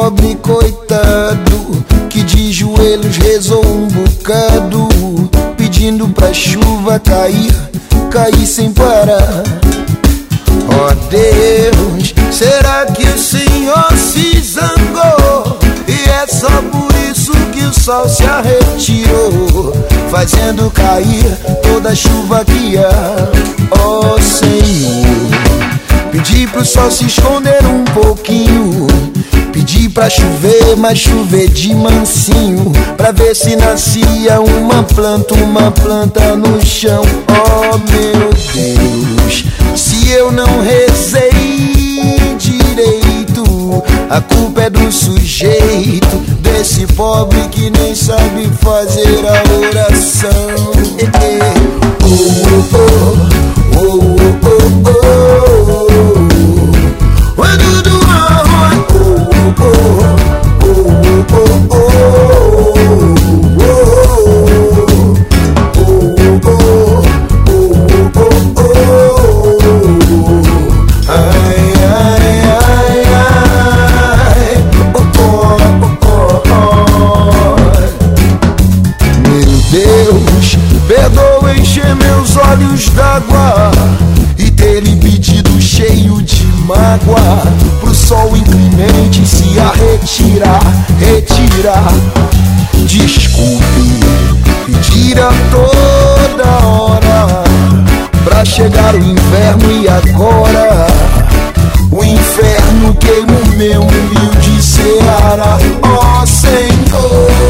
pobre coitado que de joelhos rezou um bocado, pedindo pra chuva cair, cair sem parar. Ó Deus, será que o Senhor se zangou? E é só por isso que o sol se arretirou, fazendo cair toda a chuva que há. Ó Senhor, pedi pro sol se esconder um pouquinho, pedi pra chover, mas chover de mansinho, pra ver se nascia uma planta no chão. Oh meu Deus, se eu não rezei direito, a culpa é do sujeito, desse pobre que nem sabe fazer a oração. Deus, perdoa encher meus olhos d'água e ter impedido cheio de mágoa pro sol inclemente se retirar. Desculpe pedir a toda hora pra chegar o inverno e agora o inferno queima o meu humilde Ceará. Ó Senhor,